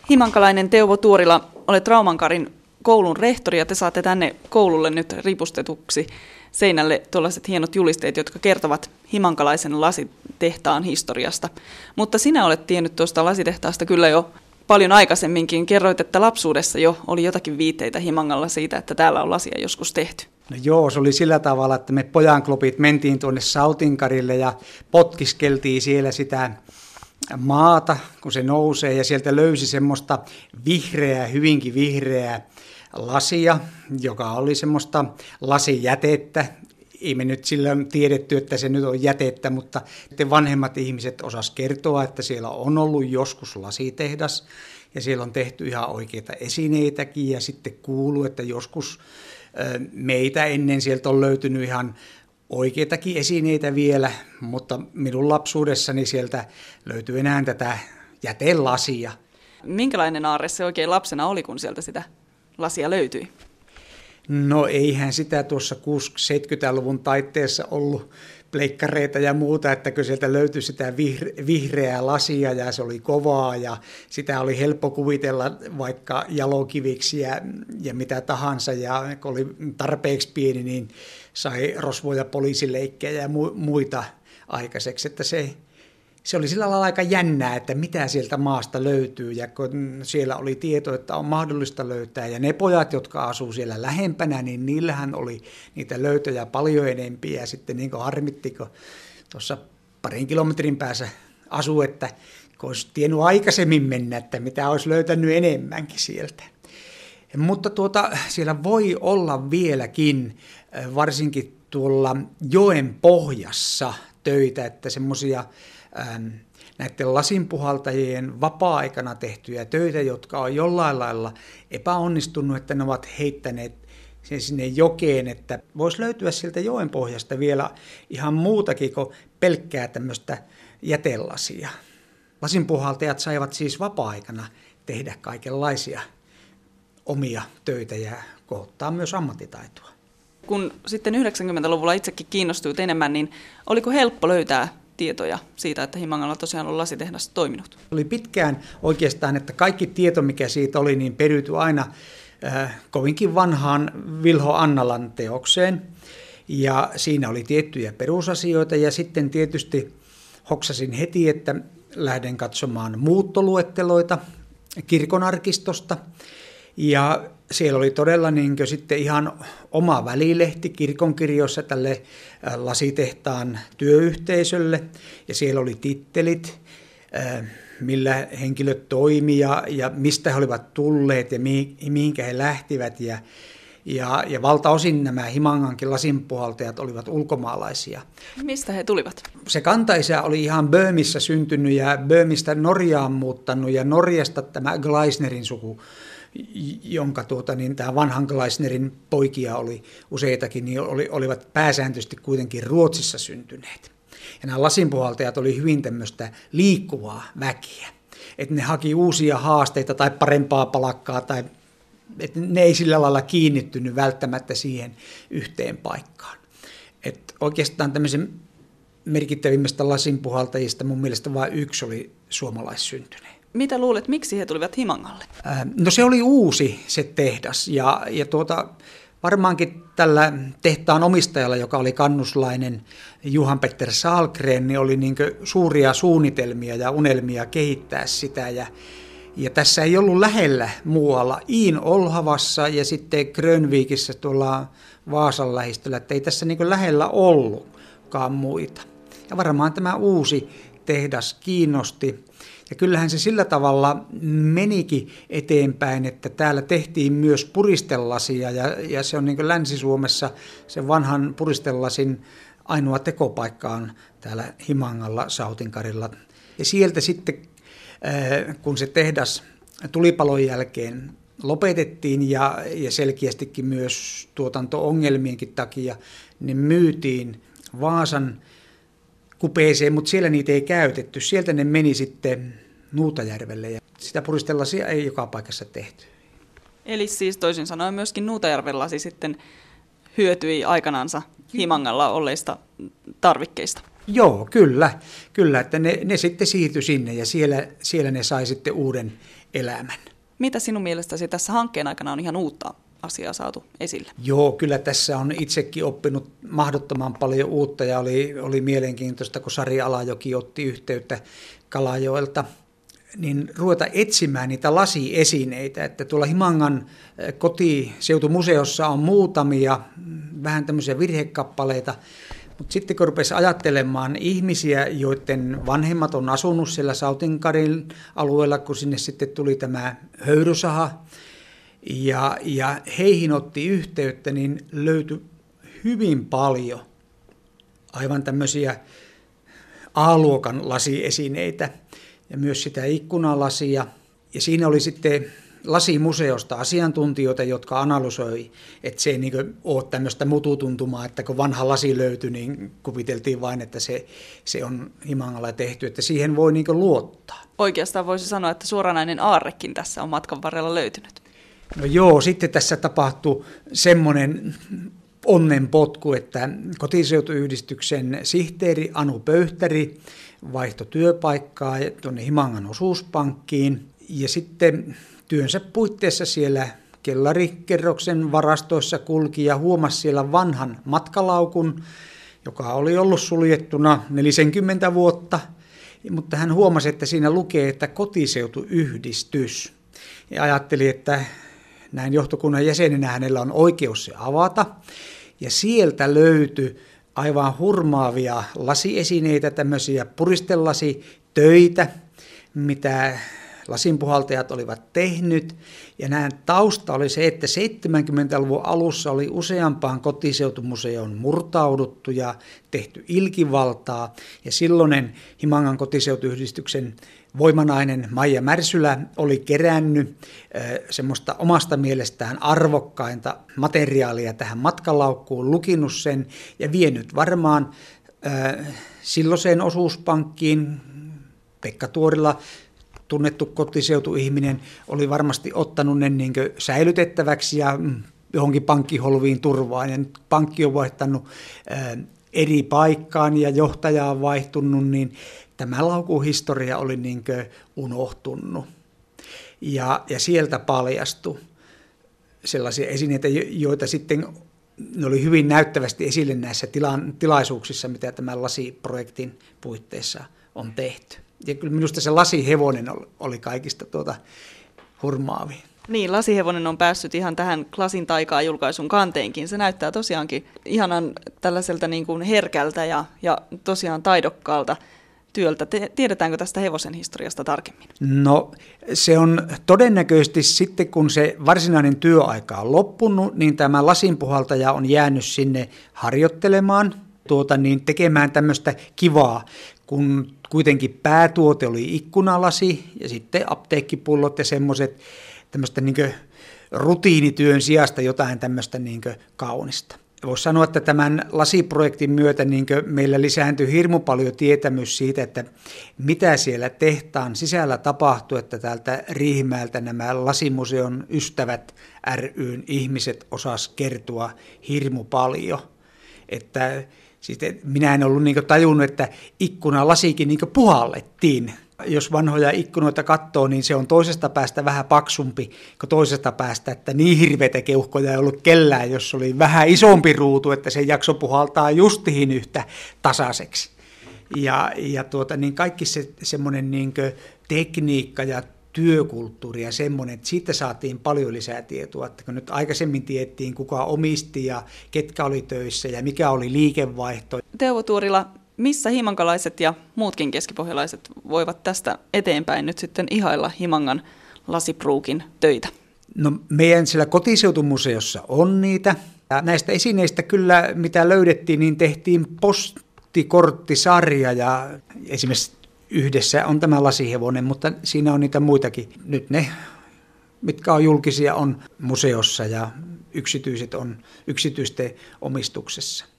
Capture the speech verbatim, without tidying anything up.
Himankalainen Teuvo Tuorila, olet Raumankarin koulun rehtori ja te saatte tänne koululle nyt ripustetuksi seinälle tuollaiset hienot julisteet, jotka kertovat himankalaisen lasitehtaan historiasta. Mutta sinä olet tiennyt tuosta lasitehtaasta kyllä jo paljon aikaisemminkin. Kerroit, että lapsuudessa jo oli jotakin viitteitä Himangalla siitä, että täällä on lasia joskus tehty. No joo, se oli sillä tavalla, että me pojanklubit mentiin tuonne Sautinkarille ja potkiskeltiin siellä sitä maata, kun se nousee, ja sieltä löysi semmoista vihreää, hyvinkin vihreää lasia, joka oli semmoista lasijätettä. Ei me nyt silloin tiedetty, että se nyt on jätettä, mutta vanhemmat ihmiset osas kertoa, että siellä on ollut joskus lasitehdas, ja siellä on tehty ihan oikeita esineitäkin, ja sitten kuuluu, että joskus meitä ennen sieltä on löytynyt ihan oikeitakin esineitä vielä, mutta minun lapsuudessani sieltä löytyy enää tätä jätelasia. Minkälainen aarre se oikein lapsena oli, kun sieltä sitä lasia löytyi? No eihän sitä tuossa kuusikymmentä-seitsemänkymmentäluvun taitteessa ollut pleikkareita ja muuta, että kun sieltä löytyi sitä vihreää lasia ja se oli kovaa ja sitä oli helppo kuvitella vaikka jalokiviksi ja, ja mitä tahansa, ja kun oli tarpeeksi pieni, niin sai rosvoja poliisileikkejä ja muita aikaiseksi, että se, se oli sillä lailla aika jännää, että mitä sieltä maasta löytyy, ja kun siellä oli tieto, että on mahdollista löytää, ja ne pojat, jotka asuu siellä lähempänä, niin niillähän oli niitä löytöjä paljon enempiä, ja sitten niin kuin harmitti, kun tuossa parin kilometrin päässä asuu, että kun olisi tiennyt aikaisemmin mennä, että mitä olisi löytänyt enemmänkin sieltä. Mutta tuota, siellä voi olla vieläkin, varsinkin tuolla joen pohjassa töitä, että semmoisia näiden lasinpuhaltajien vapaa-aikana tehtyjä töitä, jotka on jollain lailla epäonnistunut, että ne ovat heittäneet sen sinne jokeen, että voisi löytyä sieltä joen pohjasta vielä ihan muutakin kuin pelkkää tämmöistä jätelasia. Lasinpuhaltajat saivat siis vapaa-aikana tehdä kaikenlaisia omia töitä ja kohottaa myös ammattitaitoa. Kun sitten yhdeksänkymmentäluvulla itsekin kiinnostuit enemmän, niin oliko helppo löytää tietoja siitä, että Himangalla tosiaan on lasitehdas toiminut? Oli pitkään oikeastaan, että kaikki tieto, mikä siitä oli, niin periytyi aina äh, kovinkin vanhaan Vilho Annalan teokseen. Ja siinä oli tiettyjä perusasioita, ja sitten tietysti hoksasin heti, että lähden katsomaan muuttoluetteloita kirkonarkistosta. Ja siellä oli todella niin kuin sitten ihan oma välilehti kirkonkirjoissa tälle lasitehtaan työyhteisölle. Ja siellä oli tittelit, millä henkilöt toimi ja, ja mistä he olivat tulleet ja mihinkä he lähtivät. Ja, ja, ja valtaosin nämä Himangankin lasinpuhaltajat olivat ulkomaalaisia. Mistä he tulivat? Se kantaisä oli ihan Böömissä syntynyt ja Böömistä Norjaan muuttanut, ja Norjasta tämä Gleisnerin suku, jonka tuota, niin tämä vanhan Gleisnerin poikia oli useitakin, niin oli, olivat pääsääntöisesti kuitenkin Ruotsissa syntyneet. Ja nämä lasinpuhaltajat oli hyvin tämmöistä liikkuvaa väkeä, että ne haki uusia haasteita tai parempaa palkkaa, tai että ne ei sillä lailla kiinnittynyt välttämättä siihen yhteen paikkaan. Et oikeastaan tämmöisen merkittävimmistä lasinpuhaltajista mun mielestä vain yksi oli suomalaissyntyneet. Mitä luulet, miksi he tulivat Himangalle? No se oli uusi se tehdas, ja, ja tuota, varmaankin tällä tehtaan omistajalla, joka oli kannuslainen Johan Petter Sahlgren, niin oli niin kuin suuria suunnitelmia ja unelmia kehittää sitä, ja, ja tässä ei ollut lähellä muualla, Iin Olhavassa ja sitten Grönvikissä tuolla Vaasan lähistöllä, että ei tässä niin kuin lähellä ollutkaan muita. Ja varmaan tämä uusi tehdas kiinnosti. Ja kyllähän se sillä tavalla menikin eteenpäin, että täällä tehtiin myös puristelasia, ja, ja se on niin kuin Länsi-Suomessa se vanhan puristelasin ainoa tekopaikka on täällä Himangalla, Sautinkarilla. Ja sieltä sitten, kun se tehdas tulipalon jälkeen lopetettiin ja, ja selkeästikin myös tuotanto-ongelmienkin takia, niin myytiin Vaasan kupeeseen, mutta siellä niitä ei käytetty. Sieltä ne meni sitten Nuutajärvelle, ja sitä puristelasia ei joka paikassa tehty. Eli siis toisin sanoen myöskin Nuutajärven lasi sitten hyötyi aikanansa Himangalla olleista tarvikkeista. Joo, kyllä. Kyllä, että ne, ne sitten siirtyi sinne, ja siellä, siellä ne sai sitten uuden elämän. Mitä sinun mielestäsi tässä hankkeen aikana on ihan uutta asiaa saatu esille? Joo, kyllä tässä on itsekin oppinut mahdottoman paljon uutta ja oli, oli mielenkiintoista, kun Sari Alajoki otti yhteyttä Kalajoelta, niin ruveta etsimään niitä lasiesineitä, että tuolla Himangan kotiseutumuseossa on muutamia vähän tämmöisiä virhekappaleita, mutta sitten kun rupesi ajattelemaan ihmisiä, joiden vanhemmat on asunut siellä Sautinkarin alueella, kun sinne sitten tuli tämä höyrysaha, ja, ja heihin otti yhteyttä, niin löytyi hyvin paljon aivan tämmöisiä A-luokan lasiesineitä ja myös sitä ikkunalasia. Ja siinä oli sitten lasimuseosta asiantuntijoita, jotka analysoi, että se ei niin ole tämmöistä mututuntumaa, että kun vanha lasi löytyi, niin kuviteltiin vain, että se, se on Himangalla tehty, että siihen voi niin luottaa. Oikeastaan voisi sanoa, että suoranainen aarrekin tässä on matkan varrella löytynyt. No joo, sitten tässä tapahtui semmoinen onnenpotku, että kotiseutuyhdistyksen sihteeri Anu Pöyhtäri vaihtoi työpaikkaa tuonne Himangan osuuspankkiin ja sitten työnsä puitteissa siellä kellarikerroksen varastoissa kulki ja huomasi siellä vanhan matkalaukun, joka oli ollut suljettuna neljäkymmentä vuotta, mutta hän huomasi, että siinä lukee, että kotiseutuyhdistys. Ja ajatteli, että näin johtokunnan jäsenenä hänellä on oikeus se avata. Ja sieltä löytyi aivan hurmaavia lasiesineitä, tämmöisiä puristellasitöitä, mitä lasinpuhaltajat olivat tehnyt. Ja näin tausta oli se, että seitsemänkymmentäluvun alussa oli useampaan kotiseutumuseoon murtauduttu ja tehty ilkivaltaa. Ja silloinen Himangan kotiseutuyhdistyksen voimanainen Maija Märsylä oli kerännyt semmoista omasta mielestään arvokkainta materiaalia tähän matkalaukkuun, lukinut sen ja vienyt varmaan silloiseen osuuspankkiin. Pekka Tuorila, tunnettu kotiseutuihminen, oli varmasti ottanut ne niin kuin säilytettäväksi ja johonkin pankkiholviin turvaan. Ja nyt pankki on vaihtanut eri paikkaan ja johtaja on vaihtunut, niin tämä laukun historia oli niin kuin unohtunut. Ja, ja sieltä paljastui sellaisia esineitä, joita sitten ne oli hyvin näyttävästi esille näissä tilan, tilaisuuksissa, mitä tämän lasiprojektin puitteissa on tehty. Ja kyllä minusta se lasihevonen oli kaikista tuota hurmaavin. Niin, lasihevonen on päässyt ihan tähän Klasin taikaa -julkaisun kanteenkin. Se näyttää tosiaankin ihanan tällaiselta niin kuin herkältä ja, ja tosiaan taidokkaalta työltä. Tiedetäänkö tästä hevosen historiasta tarkemmin? No se on todennäköisesti sitten, kun se varsinainen työaika on loppunut, niin tämä lasinpuhaltaja on jäänyt sinne harjoittelemaan, tuota, niin tekemään tämmöistä kivaa, kun kuitenkin päätuote oli ikkunalasi ja sitten apteekkipullot ja semmoiset tämmöistä niin kuin rutiinityön sijasta jotain tämmöistä niin kuin kaunista. Voisi sanoa, että tämän lasiprojektin myötä niin kuin meillä lisääntyi hirmu paljon tietämys siitä, että mitä siellä tehtaan sisällä tapahtuu, että täältä Riihimäeltä nämä Lasimuseon ystävät ry:n ihmiset osas kertoa hirmu paljon. Että siis minä en ollut niin kuin tajunnut, että ikkunalasikin niin kuin puhallettiin. Jos vanhoja ikkunoita katsoo, niin se on toisesta päästä vähän paksumpi kuin toisesta päästä, että niin hirveitä keuhkoja ei ollut kellään, jos oli vähän isompi ruutu, että se jakso puhaltaa justiin yhtä tasaiseksi. Ja, ja tuota, niin kaikki se semmoinen niin kuin tekniikka ja työkulttuuri ja semmoinen, että siitä saatiin paljon lisää tietoa, että kun nyt aikaisemmin tiedettiin, kuka omisti ja ketkä oli töissä ja mikä oli liikevaihto. Teuvo Tuorila, missä himankalaiset ja muutkin keskipohjalaiset voivat tästä eteenpäin nyt sitten ihailla Himangan lasipruukin töitä? No meidän siellä kotiseutumuseossa on niitä. Ja näistä esineistä kyllä, mitä löydettiin, niin tehtiin postikorttisarja ja esimerkiksi yhdessä on tämä lasihevonen, mutta siinä on niitä muitakin. Nyt ne, mitkä on julkisia, on museossa ja yksityiset on yksityisten omistuksessa.